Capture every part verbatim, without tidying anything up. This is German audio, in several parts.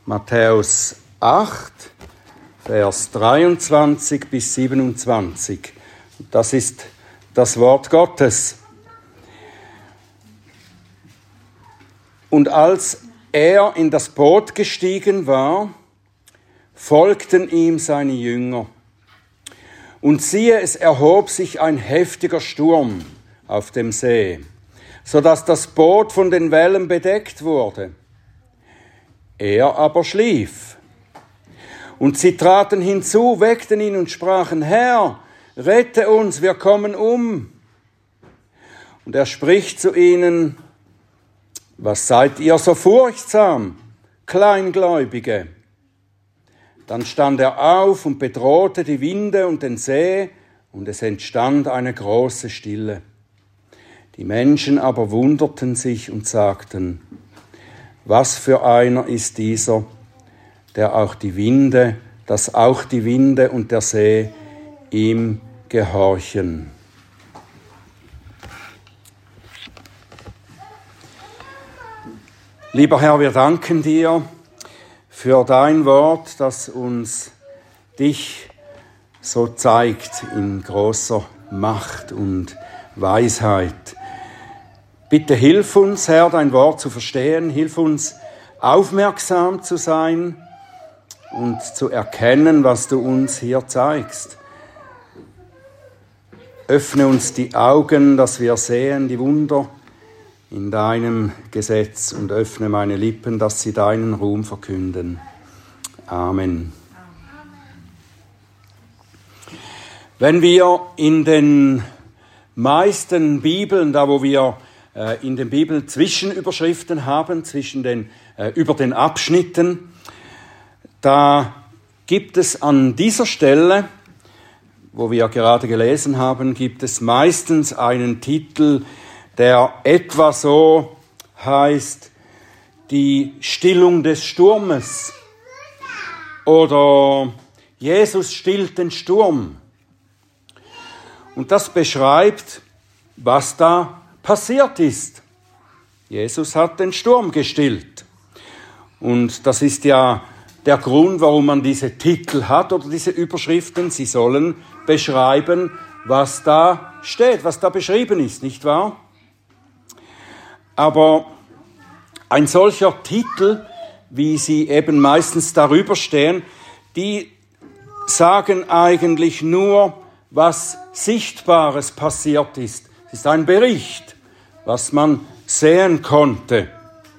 Matthäus acht, Vers dreiundzwanzig bis siebenundzwanzig. Das ist das Wort Gottes. Und als er in das Boot gestiegen war, folgten ihm seine Jünger. Und siehe, es erhob sich ein heftiger Sturm auf dem See, so dass das Boot von den Wellen bedeckt wurde. Er aber schlief. Und sie traten hinzu, weckten ihn und sprachen: Herr, rette uns, wir kommen um. Und er spricht zu ihnen: Was seid ihr so furchtsam, Kleingläubige? Dann stand er auf und bedrohte die Winde und den See, und es entstand eine große Stille. Die Menschen aber wunderten sich und sagten: Was für einer ist dieser, der auch die Winde, dass auch die Winde und der See ihm gehorchen. Lieber Herr, wir danken dir für dein Wort, das uns dich so zeigt in großer Macht und Weisheit. Bitte hilf uns, Herr, dein Wort zu verstehen. Hilf uns, aufmerksam zu sein und zu erkennen, was du uns hier zeigst. Öffne uns die Augen, dass wir sehen die Wunder in deinem Gesetz, und öffne meine Lippen, dass sie deinen Ruhm verkünden. Amen. Wenn wir in den meisten Bibeln, da wo wir äh, in den Bibeln Zwischenüberschriften haben, zwischen den, äh, über den Abschnitten, da gibt es an dieser Stelle, wo wir gerade gelesen haben, gibt es meistens einen Titel, der etwa so heißt: Die Stillung des Sturmes oder Jesus stillt den Sturm. Und das beschreibt, was da passiert ist. Jesus hat den Sturm gestillt. Und das ist ja der Grund, warum man diese Titel hat oder diese Überschriften. Sie sollen beschreiben, was da steht, was da beschrieben ist, nicht wahr? Aber ein solcher Titel, wie sie eben meistens darüber stehen, die sagen eigentlich nur, was Sichtbares passiert ist. Es ist ein Bericht, was man sehen konnte.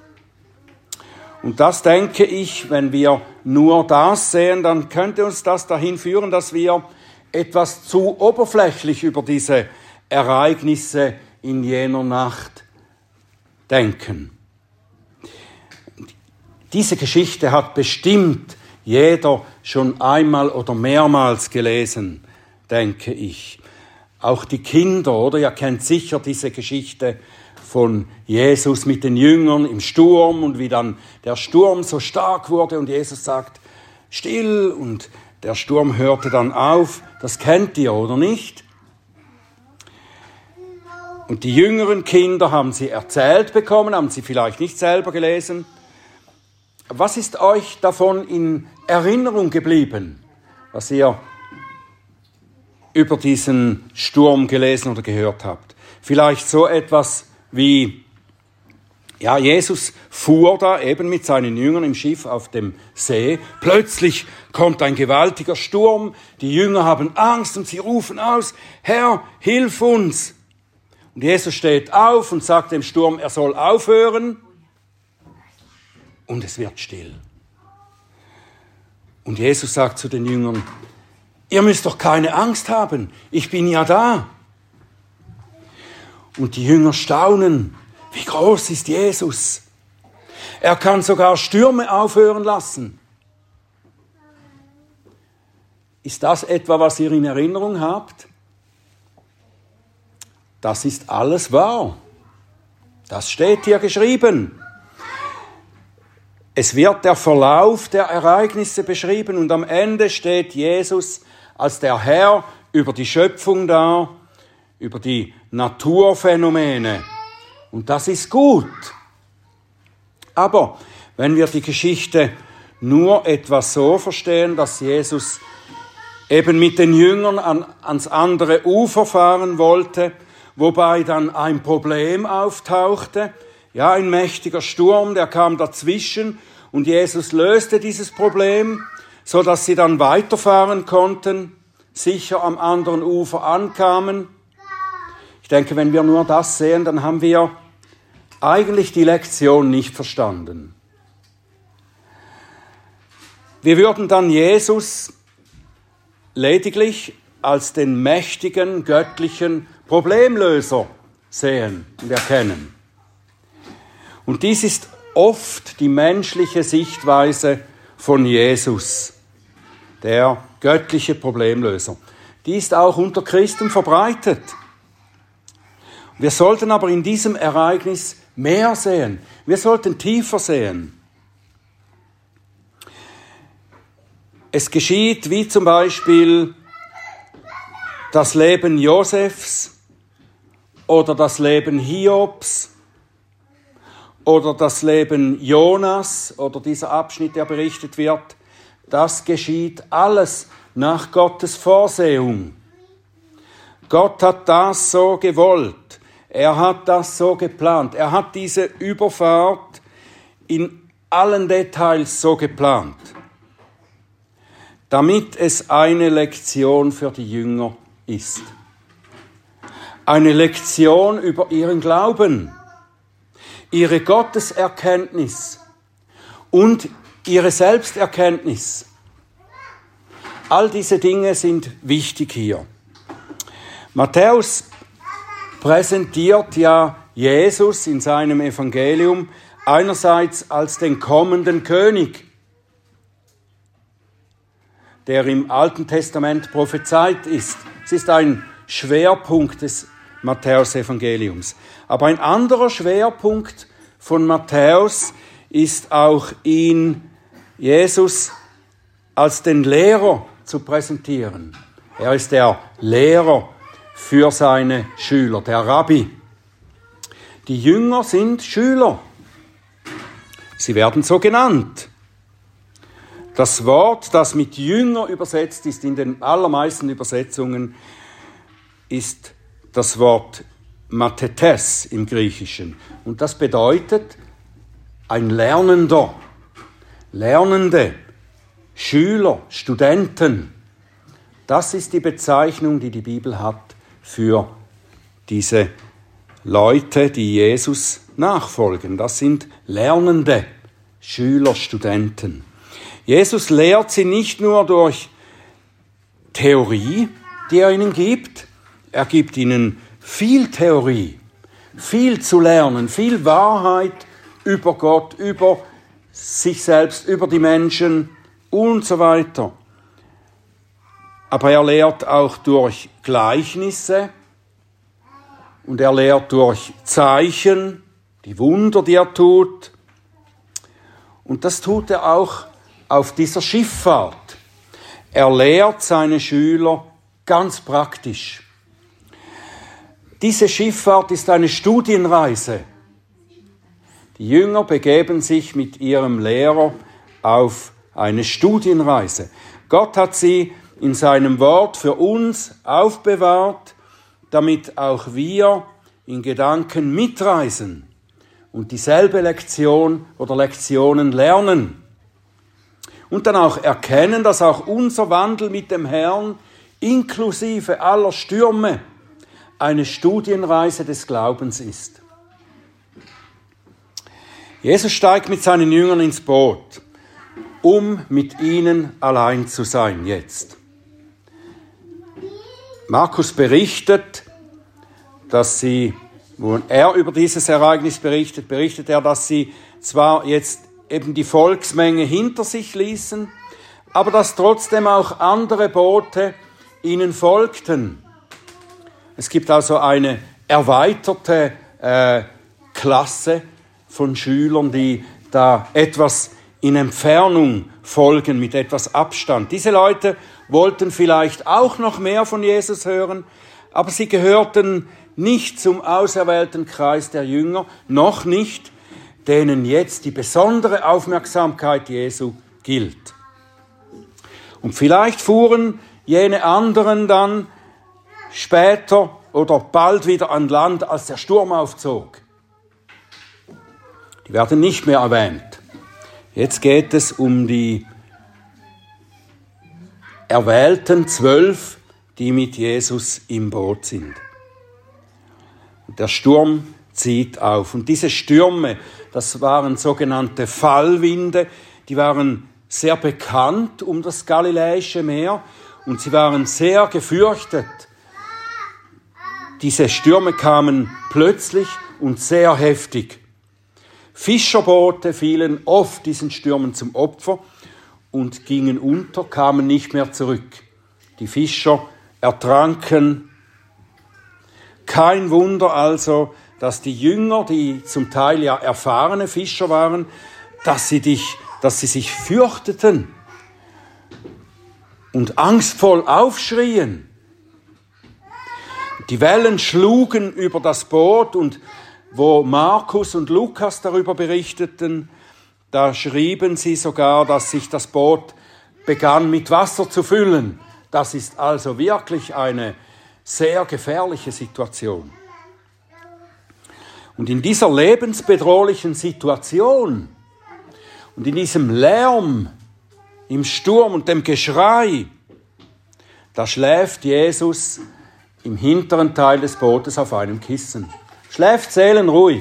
Und das, denke ich, wenn wir nur das sehen, dann könnte uns das dahin führen, dass wir etwas zu oberflächlich über diese Ereignisse in jener Nacht denken. Diese Geschichte hat bestimmt jeder schon einmal oder mehrmals gelesen, denke ich. Auch die Kinder, oder? Ihr kennt sicher diese Geschichte von Jesus mit den Jüngern im Sturm und wie dann der Sturm so stark wurde und Jesus sagt: Still, und der Sturm hörte dann auf. Das kennt ihr, oder nicht? Und die jüngeren Kinder haben sie erzählt bekommen, haben sie vielleicht nicht selber gelesen. Was ist euch davon in Erinnerung geblieben, was ihr über diesen Sturm gelesen oder gehört habt? Vielleicht so etwas wie, ja, Jesus fuhr da eben mit seinen Jüngern im Schiff auf dem See. Plötzlich kommt ein gewaltiger Sturm. Die Jünger haben Angst und sie rufen aus: Herr, hilf uns! Und Jesus steht auf und sagt dem Sturm, er soll aufhören. Und es wird still. Und Jesus sagt zu den Jüngern: Ihr müsst doch keine Angst haben, ich bin ja da. Und die Jünger staunen: Wie groß ist Jesus? Er kann sogar Stürme aufhören lassen. Ist das etwa, was ihr in Erinnerung habt? Das ist alles wahr. Das steht hier geschrieben. Es wird der Verlauf der Ereignisse beschrieben und am Ende steht Jesus als der Herr über die Schöpfung da, über die Naturphänomene. Und das ist gut. Aber wenn wir die Geschichte nur etwa so verstehen, dass Jesus eben mit den Jüngern an, ans andere Ufer fahren wollte, wobei dann ein Problem auftauchte. Ja, ein mächtiger Sturm, der kam dazwischen und Jesus löste dieses Problem, so dass sie dann weiterfahren konnten, sicher am anderen Ufer ankamen. Ich denke, wenn wir nur das sehen, dann haben wir eigentlich die Lektion nicht verstanden. Wir würden dann Jesus lediglich als den mächtigen, göttlichen Problemlöser sehen und erkennen. Und dies ist oft die menschliche Sichtweise von Jesus, der göttliche Problemlöser. Die ist auch unter Christen verbreitet. Wir sollten aber in diesem Ereignis mehr sehen. Wir sollten tiefer sehen. Es geschieht wie zum Beispiel das Leben Josefs oder das Leben Hiobs oder das Leben Jonas oder dieser Abschnitt, der berichtet wird. Das geschieht alles nach Gottes Vorsehung. Gott hat das so gewollt. Er hat das so geplant. Er hat diese Überfahrt in allen Details so geplant, damit es eine Lektion für die Jünger ist. Eine Lektion über ihren Glauben, ihre Gotteserkenntnis und ihre Selbsterkenntnis. All diese Dinge sind wichtig hier. Matthäus präsentiert ja Jesus in seinem Evangelium einerseits als den kommenden König, der im Alten Testament prophezeit ist. Es ist ein Schwerpunkt des Matthäus-Evangeliums. Aber ein anderer Schwerpunkt von Matthäus ist auch ihn, Jesus, als den Lehrer zu präsentieren. Er ist der Lehrer für seine Schüler, der Rabbi. Die Jünger sind Schüler. Sie werden so genannt. Das Wort, das mit Jünger übersetzt ist, in den allermeisten Übersetzungen, ist das Wort Mathetes im Griechischen. Und das bedeutet ein Lernender, Lernende, Schüler, Studenten. Das ist die Bezeichnung, die die Bibel hat für diese Leute, die Jesus nachfolgen. Das sind Lernende, Schüler, Studenten. Jesus lehrt sie nicht nur durch Theorie, die er ihnen gibt. Er gibt ihnen viel Theorie, viel zu lernen, viel Wahrheit über Gott, über sich selbst, über die Menschen und so weiter. Aber er lehrt auch durch Gleichnisse und er lehrt durch Zeichen, die Wunder, die er tut. Und das tut er auch auf dieser Schifffahrt. Er lehrt seine Schüler ganz praktisch. Diese Schifffahrt ist eine Studienreise. Die Jünger begeben sich mit ihrem Lehrer auf eine Studienreise. Gott hat sie in seinem Wort für uns aufbewahrt, damit auch wir in Gedanken mitreisen und dieselbe Lektion oder Lektionen lernen. Und dann auch erkennen, dass auch unser Wandel mit dem Herrn inklusive aller Stürme eine Studienreise des Glaubens ist. Jesus steigt mit seinen Jüngern ins Boot, um mit ihnen allein zu sein jetzt. Markus berichtet, dass sie, wo er über dieses Ereignis berichtet, berichtet er, dass sie zwar jetzt eben die Volksmenge hinter sich ließen, aber dass trotzdem auch andere Boote ihnen folgten. Es gibt also eine erweiterte äh, Klasse von Schülern, die da etwas in Entfernung folgen, mit etwas Abstand. Diese Leute wollten vielleicht auch noch mehr von Jesus hören, aber sie gehörten nicht zum auserwählten Kreis der Jünger, noch nicht, denen jetzt die besondere Aufmerksamkeit Jesu gilt. Und vielleicht fuhren jene anderen dann später oder bald wieder an Land, als der Sturm aufzog. Die werden nicht mehr erwähnt. Jetzt geht es um die erwählten Zwölf, die mit Jesus im Boot sind. Und der Sturm zieht auf. Und diese Stürme, das waren sogenannte Fallwinde, die waren sehr bekannt um das Galiläische Meer und sie waren sehr gefürchtet. Diese Stürme kamen plötzlich und sehr heftig. Fischerboote fielen oft diesen Stürmen zum Opfer und gingen unter, kamen nicht mehr zurück. Die Fischer ertranken. Kein Wunder also, dass die Jünger, die zum Teil ja erfahrene Fischer waren, dass sie, dich, dass sie sich fürchteten und angstvoll aufschrien. Die Wellen schlugen über das Boot und wo Markus und Lukas darüber berichteten, da schrieben sie sogar, dass sich das Boot begann mit Wasser zu füllen. Das ist also wirklich eine sehr gefährliche Situation. Und in dieser lebensbedrohlichen Situation und in diesem Lärm, im Sturm und dem Geschrei, da schläft Jesus im hinteren Teil des Bootes auf einem Kissen. Schläft seelenruhig.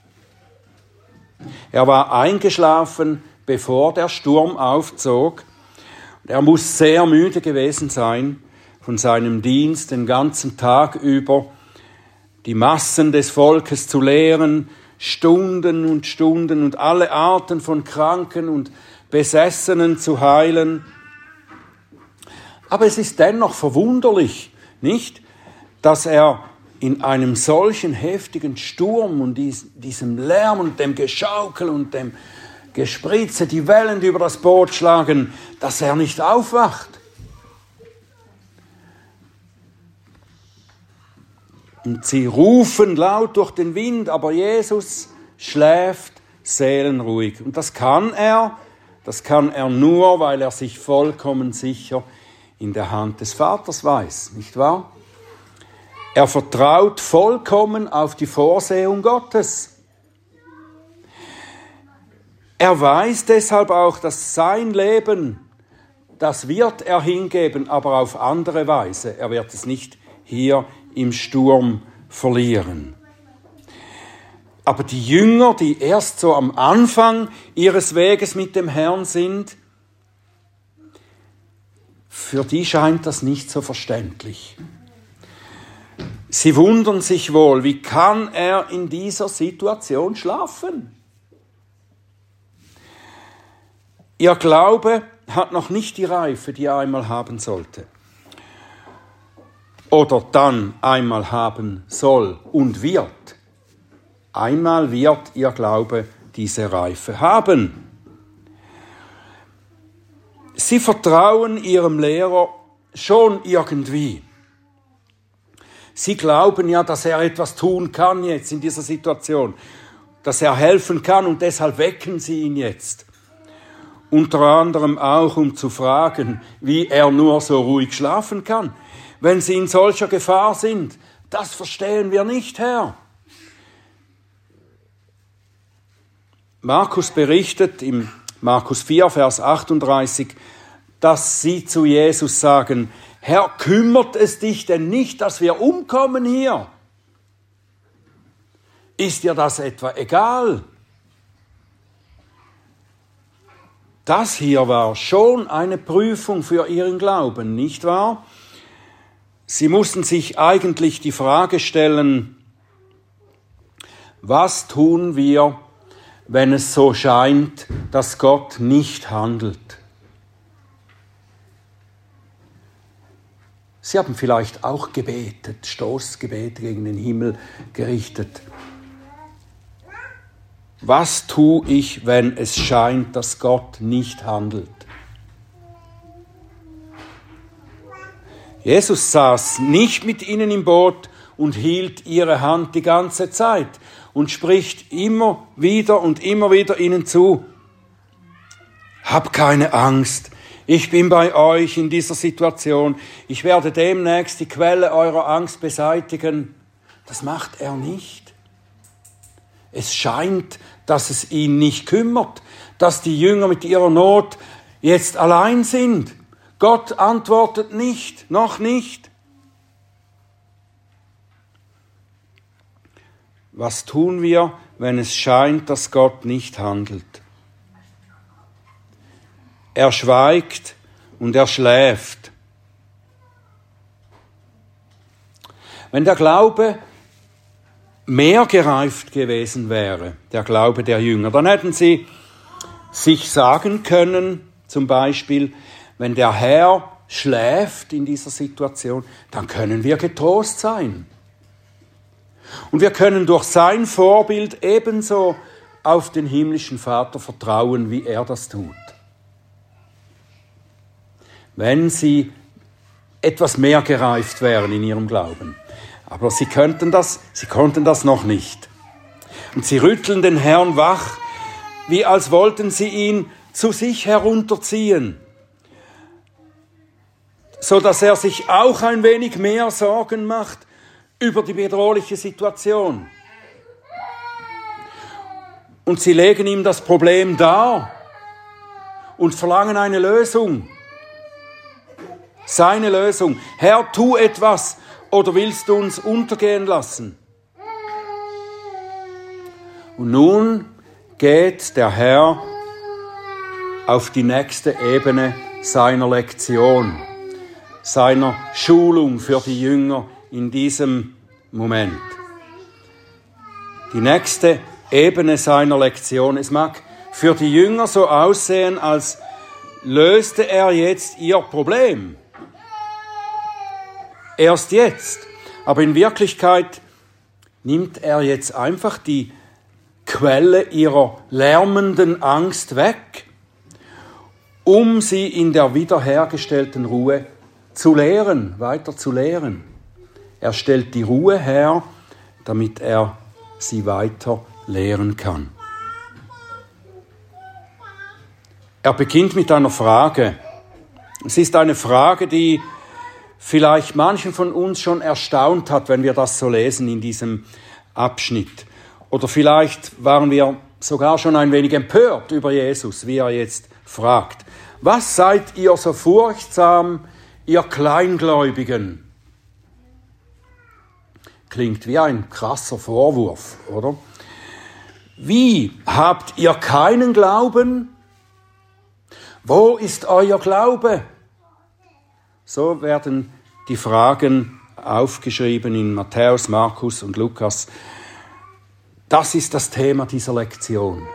Er war eingeschlafen, bevor der Sturm aufzog. Er muss sehr müde gewesen sein von seinem Dienst den ganzen Tag über, die Massen des Volkes zu lehren, Stunden und Stunden und alle Arten von Kranken und Besessenen zu heilen. Aber es ist dennoch verwunderlich, nicht, dass er in einem solchen heftigen Sturm und diesem Lärm und dem Geschaukel und dem Gespritze, die Wellen, die über das Boot schlagen, dass er nicht aufwacht. Und sie rufen laut durch den Wind, aber Jesus schläft seelenruhig. Und das kann er, das kann er nur, weil er sich vollkommen sicher in der Hand des Vaters weiß, nicht wahr? Er vertraut vollkommen auf die Vorsehung Gottes. Er weiß deshalb auch, dass sein Leben, das wird er hingeben, aber auf andere Weise. Er wird es nicht hier im Sturm verlieren. Aber die Jünger, die erst so am Anfang ihres Weges mit dem Herrn sind, für die scheint das nicht so verständlich. Sie wundern sich wohl, wie kann er in dieser Situation schlafen? Ihr Glaube hat noch nicht die Reife, die er einmal haben sollte. Oder dann einmal haben soll und wird. Einmal wird ihr Glaube diese Reife haben. Sie vertrauen ihrem Lehrer schon irgendwie. Sie glauben ja, dass er etwas tun kann jetzt in dieser Situation, dass er helfen kann und deshalb wecken sie ihn jetzt. Unter anderem auch, um zu fragen, wie er nur so ruhig schlafen kann, wenn sie in solcher Gefahr sind. Das verstehen wir nicht, Herr. Markus berichtet im Markus vier, Vers achtunddreißig, dass sie zu Jesus sagen, Herr, kümmert es dich denn nicht, dass wir umkommen hier? Ist dir das etwa egal? Das hier war schon eine Prüfung für ihren Glauben, nicht wahr? Sie mussten sich eigentlich die Frage stellen, was tun wir, wenn es so scheint, dass Gott nicht handelt? Sie haben vielleicht auch gebetet, Stoßgebete gegen den Himmel gerichtet. Was tue ich, wenn es scheint, dass Gott nicht handelt? Jesus saß nicht mit ihnen im Boot und hielt ihre Hand die ganze Zeit und spricht immer wieder und immer wieder ihnen zu. hab keine Angst. Ich bin bei euch in dieser Situation. Ich werde demnächst die Quelle eurer Angst beseitigen. Das macht er nicht. Es scheint, dass es ihn nicht kümmert, dass die Jünger mit ihrer Not jetzt allein sind. Gott antwortet nicht, noch nicht. Was tun wir, wenn es scheint, dass Gott nicht handelt? Er schweigt und er schläft. Wenn der Glaube mehr gereift gewesen wäre, der Glaube der Jünger, dann hätten sie sich sagen können, zum Beispiel, wenn der Herr schläft in dieser Situation, dann können wir getrost sein. Und wir können durch sein Vorbild ebenso auf den himmlischen Vater vertrauen, wie er das tut. Wenn sie etwas mehr gereift wären in ihrem Glauben. Aber sie könnten das, sie konnten das noch nicht. Und sie rütteln den Herrn wach, wie als wollten sie ihn zu sich herunterziehen, so dass er sich auch ein wenig mehr Sorgen macht über die bedrohliche Situation. Und sie legen ihm das Problem dar und verlangen eine Lösung. Seine Lösung. Herr, tu etwas, oder willst du uns untergehen lassen? Und nun geht der Herr auf die nächste Ebene seiner Lektion, seiner Schulung für die Jünger in diesem Moment. Die nächste Ebene seiner Lektion. Es mag für die Jünger so aussehen, als löste er jetzt ihr Problem. Erst jetzt. Aber in Wirklichkeit nimmt er jetzt einfach die Quelle ihrer lärmenden Angst weg, um sie in der wiederhergestellten Ruhe zu lehren, weiter zu lehren. Er stellt die Ruhe her, damit er sie weiter lehren kann. Er beginnt mit einer Frage. Es ist eine Frage, die vielleicht manchen von uns schon erstaunt hat, wenn wir das so lesen in diesem Abschnitt. Oder vielleicht waren wir sogar schon ein wenig empört über Jesus, wie er jetzt fragt. Was seid ihr so furchtsam, ihr Kleingläubigen? Klingt wie ein krasser Vorwurf, oder? Wie, habt ihr keinen Glauben? Wo ist euer Glaube? So werden die Fragen aufgeschrieben in Matthäus, Markus und Lukas. Das ist das Thema dieser Lektion.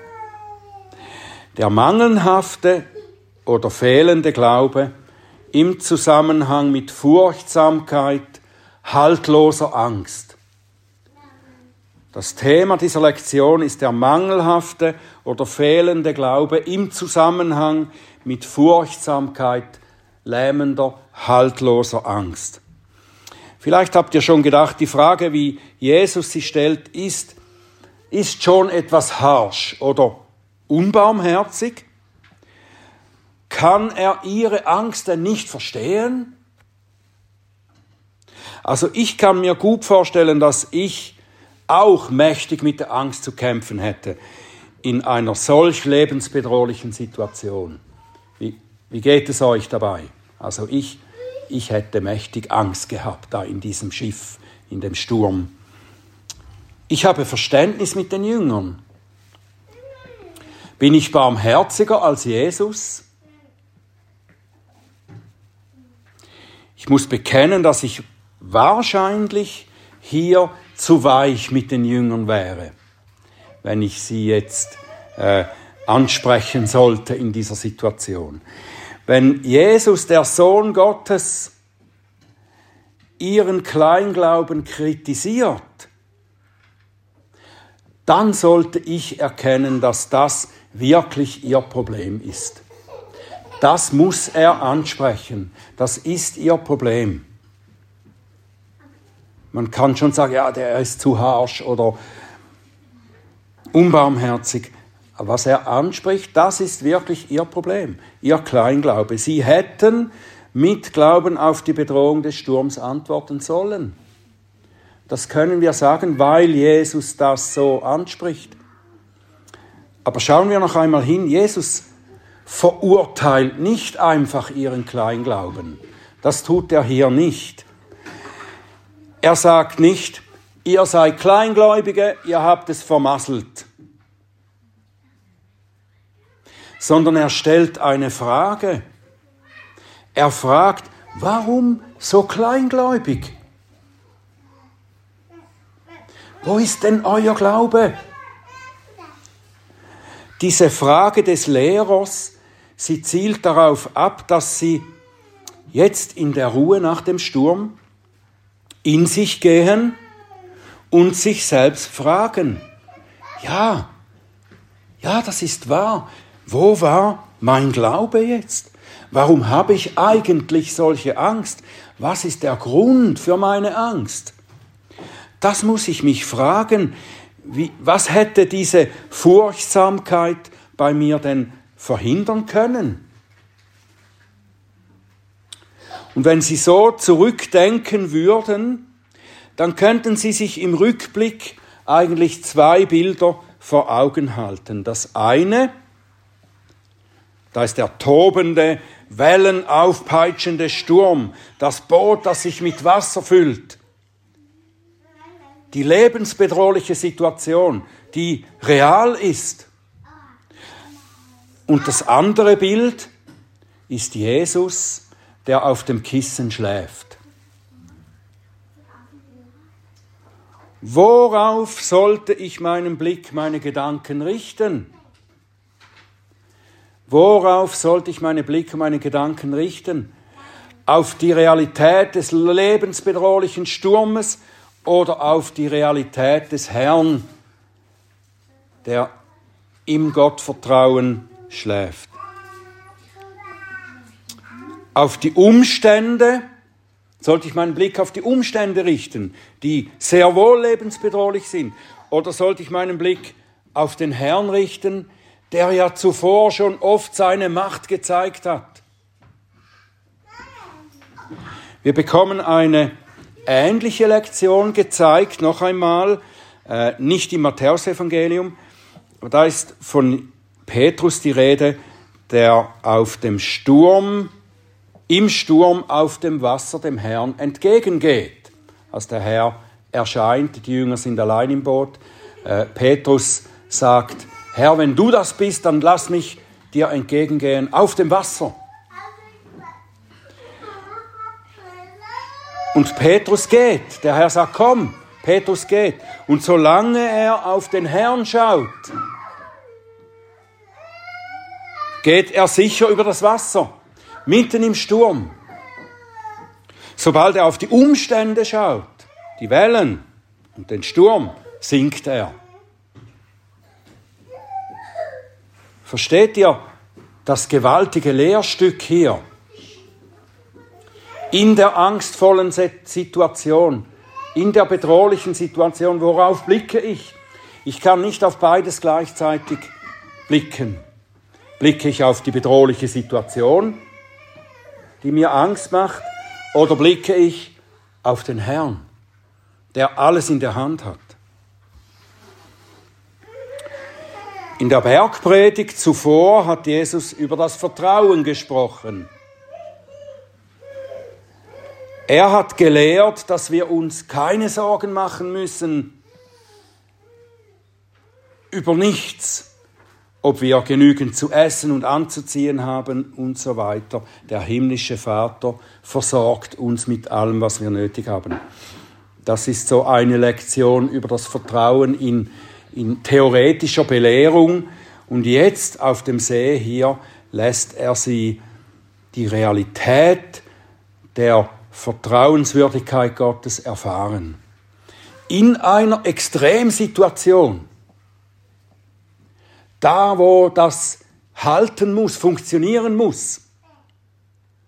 Der mangelhafte oder fehlende Glaube im Zusammenhang mit Furchtsamkeit, haltloser Angst. Das Thema dieser Lektion ist der mangelhafte oder fehlende Glaube im Zusammenhang mit Furchtsamkeit, lähmender, haltloser Angst. Vielleicht habt ihr schon gedacht, die Frage, wie Jesus sie stellt, ist, ist schon etwas harsch oder unbarmherzig? Kann er ihre Angst denn nicht verstehen? Also ich kann mir gut vorstellen, dass ich auch mächtig mit der Angst zu kämpfen hätte in einer solch lebensbedrohlichen Situation. Wie, wie geht es euch dabei? Also ich, ich hätte mächtig Angst gehabt da in diesem Schiff, in dem Sturm. Ich habe Verständnis mit den Jüngern. Bin ich barmherziger als Jesus? Ich muss bekennen, dass ich wahrscheinlich hier zu weich mit den Jüngern wäre, wenn ich sie jetzt äh, ansprechen sollte in dieser Situation. Wenn Jesus, der Sohn Gottes, ihren Kleinglauben kritisiert, dann sollte ich erkennen, dass das wirklich ihr Problem ist. Das muss er ansprechen. Das ist ihr Problem. Man kann schon sagen, ja, der ist zu harsch oder unbarmherzig. Was er anspricht, das ist wirklich ihr Problem, ihr Kleinglaube. Sie hätten mit Glauben auf die Bedrohung des Sturms antworten sollen. Das können wir sagen, weil Jesus das so anspricht. Aber schauen wir noch einmal hin, Jesus verurteilt nicht einfach ihren Kleinglauben. Das tut er hier nicht. Er sagt nicht, ihr seid Kleingläubige, ihr habt es vermasselt. Sondern er stellt eine Frage. Er fragt, warum so kleingläubig? Wo ist denn euer Glaube? Diese Frage des Lehrers, sie zielt darauf ab, dass sie jetzt in der Ruhe nach dem Sturm in sich gehen und sich selbst fragen, ja, ja, das ist wahr. Wo war mein Glaube jetzt? Warum habe ich eigentlich solche Angst? Was ist der Grund für meine Angst? Das muss ich mich fragen. Wie, was hätte diese Furchtsamkeit bei mir denn verhindern können? Und wenn Sie so zurückdenken würden, dann könnten Sie sich im Rückblick eigentlich zwei Bilder vor Augen halten. Das eine, da ist der tobende, wellenaufpeitschende Sturm, das Boot, das sich mit Wasser füllt. Die lebensbedrohliche Situation, die real ist. Und das andere Bild ist Jesus, der auf dem Kissen schläft. Worauf sollte ich meinen Blick, meine Gedanken richten? Worauf sollte ich meine Blicke, meine Gedanken richten? Auf die Realität des lebensbedrohlichen Sturmes oder auf die Realität des Herrn, der im Gottvertrauen schläft? Auf die Umstände, sollte ich meinen Blick auf die Umstände richten, die sehr wohl lebensbedrohlich sind, oder sollte ich meinen Blick auf den Herrn richten, der ja zuvor schon oft seine Macht gezeigt hat? Wir bekommen eine ähnliche Lektion gezeigt, noch einmal, äh, nicht im Matthäusevangelium, aber da ist von Petrus die Rede, der auf dem Sturm, im Sturm auf dem Wasser dem Herrn entgegengeht. Als der Herr erscheint, die Jünger sind allein im Boot, äh, Petrus sagt, Herr, wenn du das bist, dann lass mich dir entgegengehen auf dem Wasser. Und Petrus geht. Der Herr sagt, komm, Petrus geht. Und solange er auf den Herrn schaut, geht er sicher über das Wasser, mitten im Sturm. Sobald er auf die Umstände schaut, die Wellen und den Sturm, sinkt er. Versteht ihr das gewaltige Lehrstück hier? In der angstvollen Situation, in der bedrohlichen Situation, worauf blicke ich? Ich kann nicht auf beides gleichzeitig blicken. Blicke ich auf die bedrohliche Situation, die mir Angst macht, oder blicke ich auf den Herrn, der alles in der Hand hat? In der Bergpredigt zuvor hat Jesus über das Vertrauen gesprochen. Er hat gelehrt, dass wir uns keine Sorgen machen müssen über nichts, ob wir genügend zu essen und anzuziehen haben und so weiter. Der himmlische Vater versorgt uns mit allem, was wir nötig haben. Das ist so eine Lektion über das Vertrauen in, in theoretischer Belehrung. Und jetzt auf dem See hier lässt er sie die Realität der Vertrauenswürdigkeit Gottes erfahren. In einer Extremsituation, da wo das halten muss, funktionieren muss.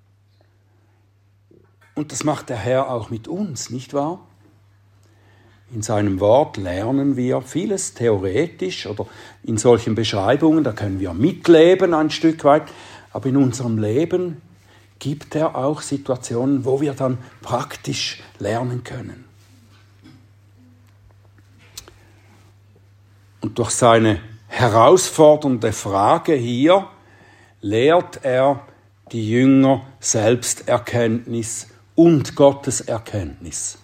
Und das macht der Herr auch mit uns, nicht wahr? In seinem Wort lernen wir vieles theoretisch oder in solchen Beschreibungen, da können wir mitleben ein Stück weit, aber in unserem Leben gibt er auch Situationen, wo wir dann praktisch lernen können. Und durch seine herausfordernde Frage hier lehrt er die Jünger Selbsterkenntnis und Gotteserkenntnis.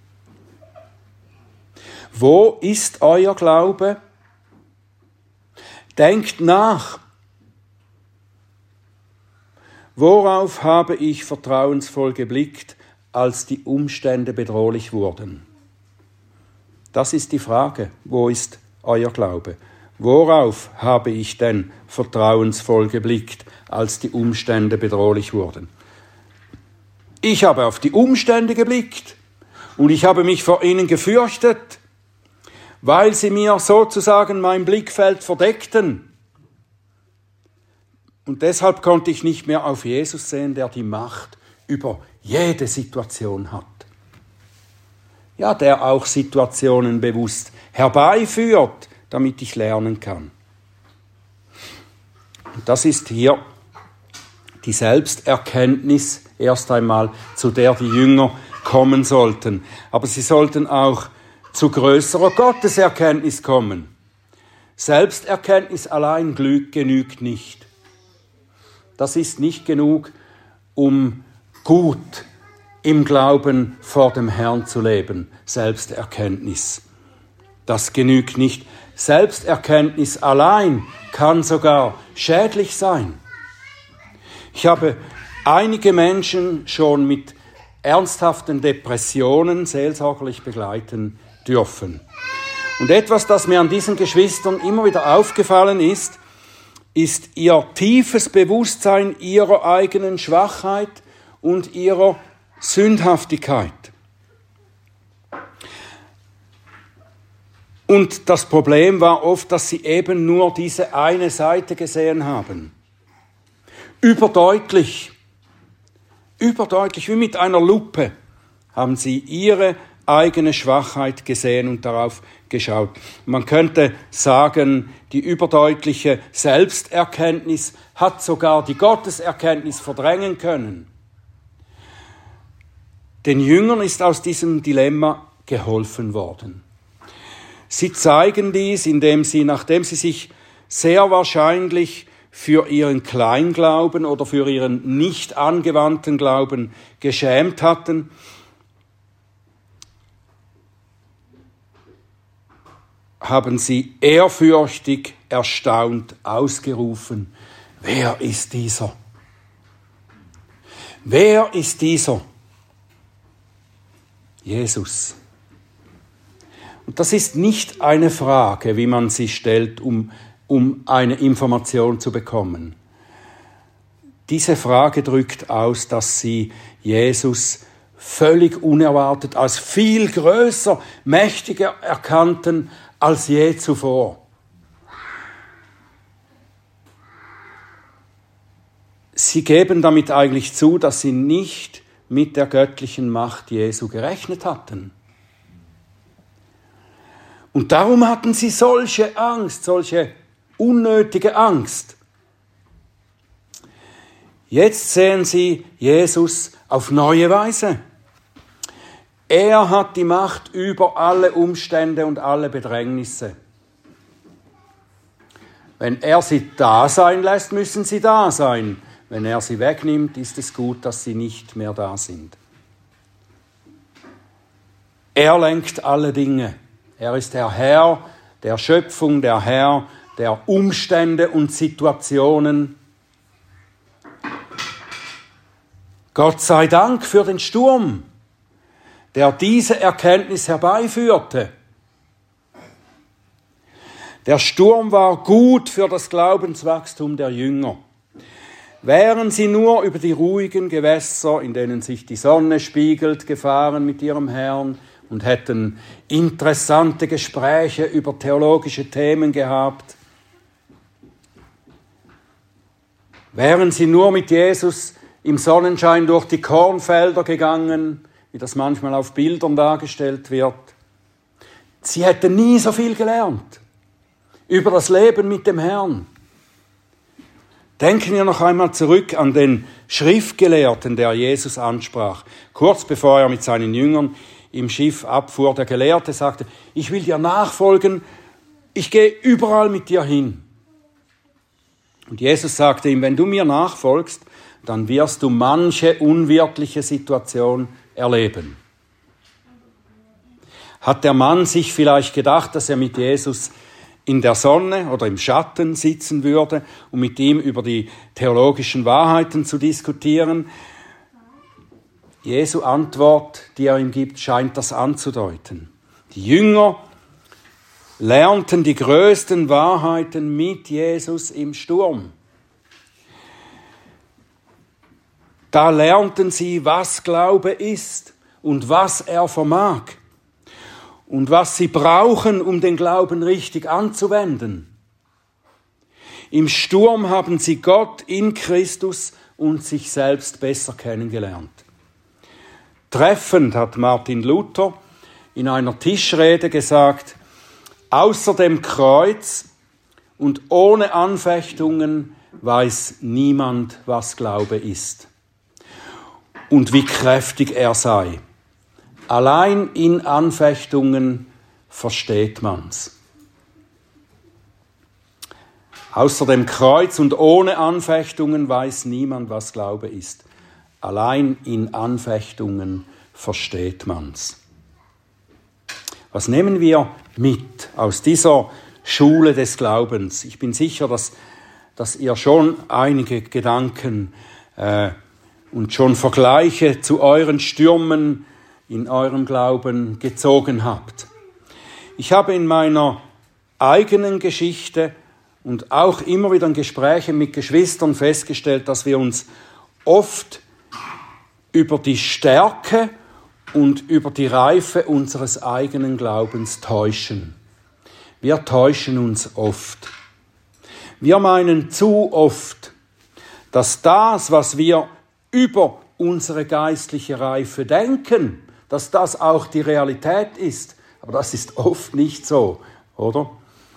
Wo ist euer Glaube? Denkt nach. Worauf habe ich vertrauensvoll geblickt, als die Umstände bedrohlich wurden? Das ist die Frage. Wo ist euer Glaube? Worauf habe ich denn vertrauensvoll geblickt, als die Umstände bedrohlich wurden? Ich habe auf die Umstände geblickt und ich habe mich vor ihnen gefürchtet, weil sie mir sozusagen mein Blickfeld verdeckten. Und deshalb konnte ich nicht mehr auf Jesus sehen, der die Macht über jede Situation hat. Ja, der auch Situationen bewusst herbeiführt, damit ich lernen kann. Und das ist hier die Selbsterkenntnis erst einmal, zu der die Jünger kommen sollten. Aber sie sollten auch zu größerer Gotteserkenntnis kommen. Selbsterkenntnis allein genügt nicht. Das ist nicht genug, um gut im Glauben vor dem Herrn zu leben. Selbsterkenntnis. Das genügt nicht. Selbsterkenntnis allein kann sogar schädlich sein. Ich habe einige Menschen schon mit ernsthaften Depressionen seelsorgerlich begleiten dürfen. Und etwas, das mir an diesen Geschwistern immer wieder aufgefallen ist, ist ihr tiefes Bewusstsein ihrer eigenen Schwachheit und ihrer Sündhaftigkeit. Und das Problem war oft, dass sie eben nur diese eine Seite gesehen haben. Überdeutlich, überdeutlich, wie mit einer Lupe, haben sie ihre eigene Schwachheit gesehen und darauf geschaut. Man könnte sagen, die überdeutliche Selbsterkenntnis hat sogar die Gotteserkenntnis verdrängen können. Den Jüngern ist aus diesem Dilemma geholfen worden. Sie zeigen dies, indem sie, nachdem sie sich sehr wahrscheinlich für ihren Kleinglauben oder für ihren nicht angewandten Glauben geschämt hatten, haben sie ehrfürchtig, erstaunt ausgerufen: Wer ist dieser? Wer ist dieser? Jesus. Und das ist nicht eine Frage, wie man sie stellt, um, um eine Information zu bekommen. Diese Frage drückt aus, dass sie Jesus völlig unerwartet als viel größer, mächtiger erkannten als je zuvor. Sie geben damit eigentlich zu, dass sie nicht mit der göttlichen Macht Jesu gerechnet hatten. Und darum hatten sie solche Angst, solche unnötige Angst. Jetzt sehen sie Jesus auf neue Weise. Er hat die Macht über alle Umstände und alle Bedrängnisse. Wenn er sie da sein lässt, müssen sie da sein. Wenn er sie wegnimmt, ist es gut, dass sie nicht mehr da sind. Er lenkt alle Dinge. Er ist der Herr der Schöpfung, der Herr der Umstände und Situationen. Gott sei Dank für den Sturm, der diese Erkenntnis herbeiführte. Der Sturm war gut für das Glaubenswachstum der Jünger. Wären sie nur über die ruhigen Gewässer, in denen sich die Sonne spiegelt, gefahren mit ihrem Herrn und hätten interessante Gespräche über theologische Themen gehabt. Wären sie nur mit Jesus im Sonnenschein durch die Kornfelder gegangen, wie das manchmal auf Bildern dargestellt wird. Sie hätten nie so viel gelernt über das Leben mit dem Herrn. Denken wir noch einmal zurück an den Schriftgelehrten, der Jesus ansprach. Kurz bevor er mit seinen Jüngern im Schiff abfuhr, der Gelehrte sagte, ich will dir nachfolgen, ich gehe überall mit dir hin. Und Jesus sagte ihm, wenn du mir nachfolgst, dann wirst du manche unwirtliche Situation erleben. Hat der Mann sich vielleicht gedacht, dass er mit Jesus in der Sonne oder im Schatten sitzen würde, um mit ihm über die theologischen Wahrheiten zu diskutieren? Jesu Antwort, die er ihm gibt, scheint das anzudeuten. Die Jünger lernten die größten Wahrheiten mit Jesus im Sturm. Da lernten sie, was Glaube ist und was er vermag und was sie brauchen, um den Glauben richtig anzuwenden. Im Sturm haben sie Gott in Christus und sich selbst besser kennengelernt. Treffend hat Martin Luther in einer Tischrede gesagt, außer dem Kreuz und ohne Anfechtungen weiß niemand, was Glaube ist und wie kräftig er sei. Allein in Anfechtungen versteht man's. Außer dem Kreuz und ohne Anfechtungen weiß niemand, was Glaube ist. Allein in Anfechtungen versteht man's. Was nehmen wir mit aus dieser Schule des Glaubens? Ich bin sicher, dass, dass ihr schon einige Gedanken äh, und schon Vergleiche zu euren Stürmen in eurem Glauben gezogen habt. Ich habe in meiner eigenen Geschichte und auch immer wieder in Gesprächen mit Geschwistern festgestellt, dass wir uns oft über die Stärke und über die Reife unseres eigenen Glaubens täuschen. Wir täuschen uns oft. Wir meinen zu oft, dass das, was wir über unsere geistliche Reife denken, dass das auch die Realität ist. Aber das ist oft nicht so, oder?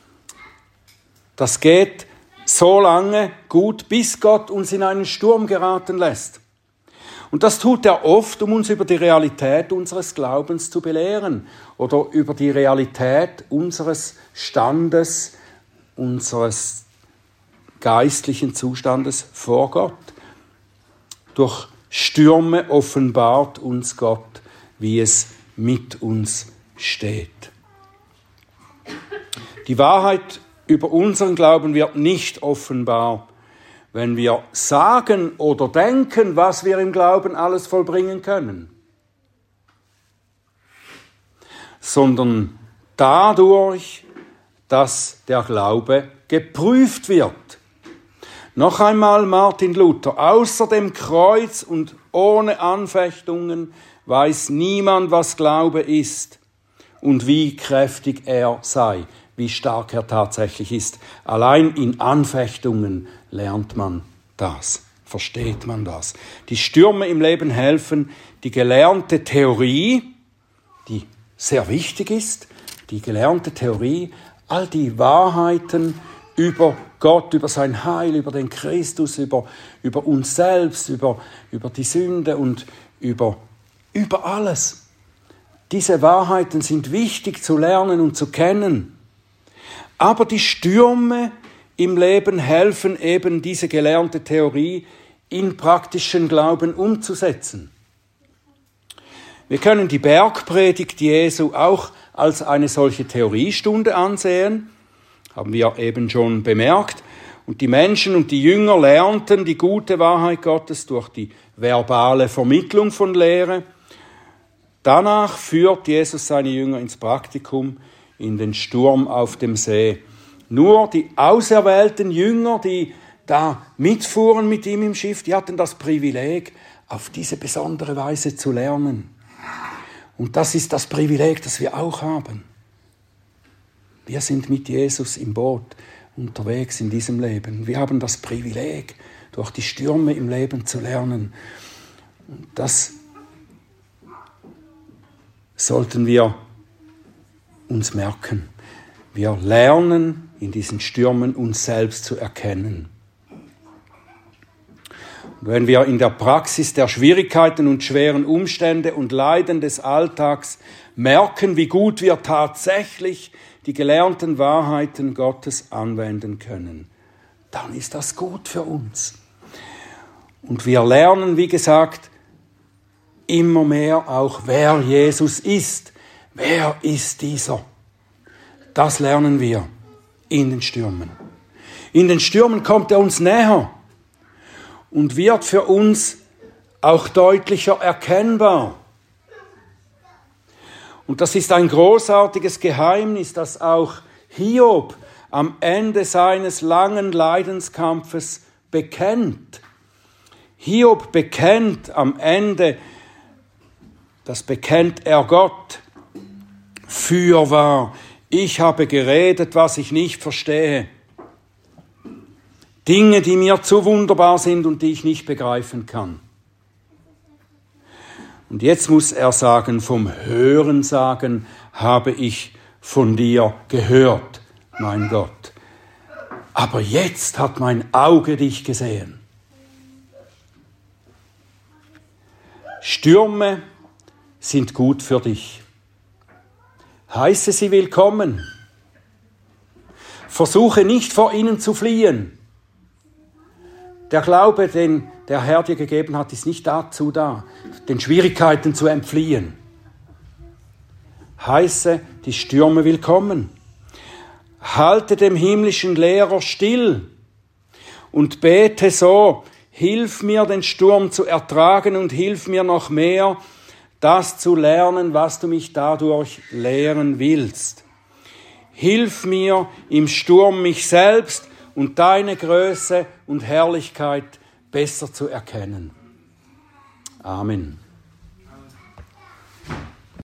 Das geht so lange gut, bis Gott uns in einen Sturm geraten lässt. Und das tut er oft, um uns über die Realität unseres Glaubens zu belehren oder über die Realität unseres Standes, unseres geistlichen Zustandes vor Gott. Durch Stürme offenbart uns Gott, wie es mit uns steht. Die Wahrheit über unseren Glauben wird nicht offenbar, wenn wir sagen oder denken, was wir im Glauben alles vollbringen können, sondern dadurch, dass der Glaube geprüft wird. Noch einmal Martin Luther, außer dem Kreuz und ohne Anfechtungen weiß niemand, was Glaube ist und wie kräftig er sei, wie stark er tatsächlich ist. Allein in Anfechtungen lernt man das, versteht man das. Die Stürme im Leben helfen, die gelernte Theorie, die sehr wichtig ist, die gelernte Theorie, all die Wahrheiten über Gott, über sein Heil, über den Christus, über, über uns selbst, über, über die Sünde und über, über alles. Diese Wahrheiten sind wichtig zu lernen und zu kennen. Aber die Stürme im Leben helfen eben, diese gelernte Theorie in praktischen Glauben umzusetzen. Wir können die Bergpredigt Jesu auch als eine solche Theoriestunde ansehen, haben wir eben schon bemerkt. Und die Menschen und die Jünger lernten die gute Wahrheit Gottes durch die verbale Vermittlung von Lehre. Danach führt Jesus seine Jünger ins Praktikum, in den Sturm auf dem See. Nur die auserwählten Jünger, die da mitfuhren mit ihm im Schiff, die hatten das Privileg, auf diese besondere Weise zu lernen. Und das ist das Privileg, das wir auch haben. Wir sind mit Jesus im Boot unterwegs in diesem Leben. Wir haben das Privileg, durch die Stürme im Leben zu lernen. Und das sollten wir uns merken. Wir lernen in diesen Stürmen uns selbst zu erkennen. Und wenn wir in der Praxis der Schwierigkeiten und schweren Umstände und Leiden des Alltags merken, wie gut wir tatsächlich die gelernten Wahrheiten Gottes anwenden können, dann ist das gut für uns. Und wir lernen, wie gesagt, immer mehr auch, wer Jesus ist. Wer ist dieser? Das lernen wir in den Stürmen. In den Stürmen kommt er uns näher und wird für uns auch deutlicher erkennbar. Und das ist ein großartiges Geheimnis, das auch Hiob am Ende seines langen Leidenskampfes bekennt. Hiob bekennt am Ende, das bekennt er Gott, fürwahr, ich habe geredet, was ich nicht verstehe. Dinge, die mir zu wunderbar sind und die ich nicht begreifen kann. Und jetzt muss er sagen, vom Hörensagen habe ich von dir gehört, mein Gott. Aber jetzt hat mein Auge dich gesehen. Stürme sind gut für dich. Heiße sie willkommen. Versuche nicht vor ihnen zu fliehen. Der Glaube, den der Herr dir gegeben hat, ist nicht dazu da, den Schwierigkeiten zu entfliehen. Heiße die Stürme willkommen. Halte dem himmlischen Lehrer still und bete so, hilf mir, den Sturm zu ertragen und hilf mir noch mehr, das zu lernen, was du mich dadurch lehren willst. Hilf mir im Sturm, mich selbst und deine Größe und Herrlichkeit besser zu erkennen. Amen.